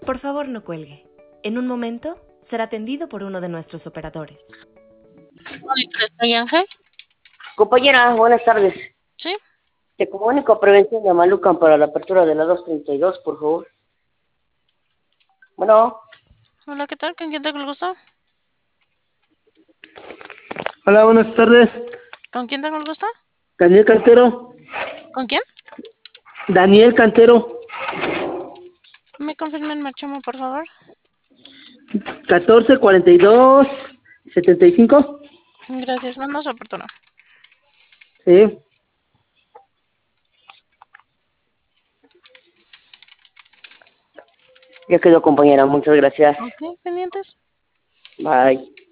Por favor, no cuelgue. En un momento será atendido por uno de nuestros operadores. ¿Soy Ángel? Compañera, buenas tardes. Sí. Te comunico a Prevención de Amalucan para la apertura de la 232, por favor. Bueno. Hola, ¿qué tal? ¿Con quién tengo el gusto? Hola, buenas tardes. ¿Con quién tengo el gusto? Daniel Cantero. ¿Con quién? Daniel Cantero. ¿Me confirma el marchamo, por favor? 1442-75. Gracias, no nos oportuno. Sí. Ya quedó, compañera. Muchas gracias. Ok, pendientes. Bye.